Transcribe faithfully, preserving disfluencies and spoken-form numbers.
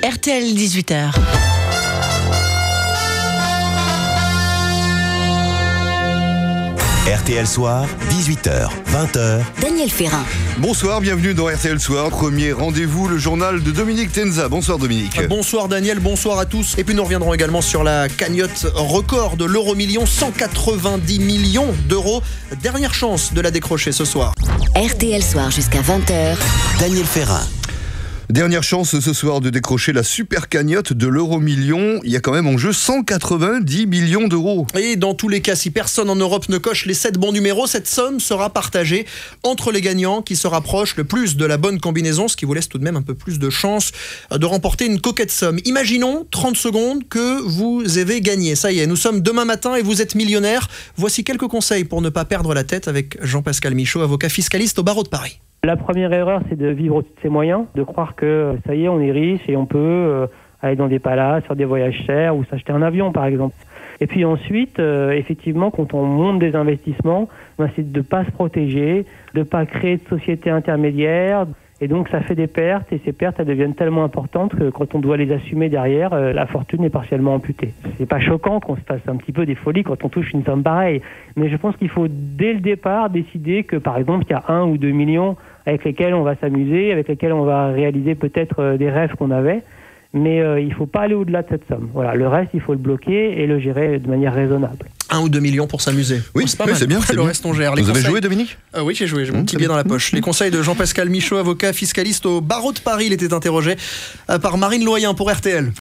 R T L dix-huit heures. R T L Soir, dix-huit heures, vingt heures. Daniel Ferrin. Bonsoir, bienvenue dans R T L Soir. Premier rendez-vous, le journal de Dominique Tenza. Bonsoir Dominique. Bonsoir Daniel, bonsoir à tous. Et puis nous reviendrons également sur la cagnotte record de l'euro-million, cent quatre-vingt-dix millions d'euros. Dernière chance de la décrocher ce soir. R T L Soir jusqu'à vingt heures. Daniel Ferrin. Dernière chance ce soir de décrocher la super cagnotte de l'euro-million. Il y a quand même en jeu cent quatre-vingt-dix millions d'euros. Et dans tous les cas, si personne en Europe ne coche les sept bons numéros, cette somme sera partagée entre les gagnants qui se rapprochent le plus de la bonne combinaison, ce qui vous laisse tout de même un peu plus de chance de remporter une coquette somme. Imaginons trente secondes que vous avez gagné. Ça y est, nous sommes demain matin et vous êtes millionnaire. Voici quelques conseils pour ne pas perdre la tête avec Jean-Pascal Michaud, avocat fiscaliste au barreau de Paris. La première erreur, c'est de vivre au-dessus de ses moyens, de croire que ça y est, on est riche et on peut euh, aller dans des palaces, faire des voyages chers ou s'acheter un avion, par exemple. Et puis ensuite, euh, effectivement, quand on monte des investissements, ben, c'est de ne pas se protéger, de ne pas créer de sociétés intermédiaires. Et donc, ça fait des pertes, et ces pertes, elles deviennent tellement importantes que quand on doit les assumer derrière, euh, la fortune est partiellement amputée. C'est pas choquant qu'on se fasse un petit peu des folies quand on touche une somme pareille. Mais je pense qu'il faut, dès le départ, décider que, par exemple, il y a un ou deux millions avec lesquels on va s'amuser, avec lesquels on va réaliser peut-être euh, des rêves qu'on avait. Mais euh, il ne faut pas aller au-delà de cette somme. Voilà, le reste, il faut le bloquer et le gérer de manière raisonnable. Un ou deux millions pour s'amuser. Oui, oh, c'est pas oui, mal. c'est bien. Après, c'est le bien. reste, on gère. Les Vous conseils... avez joué, Dominique ? Ah oui, j'ai joué, j'ai mon Mmh, petit billet dans la poche. Les conseils de Jean-Pascal Michaud, avocat fiscaliste au barreau de Paris, il était interrogé par Marine Loyen pour R T L.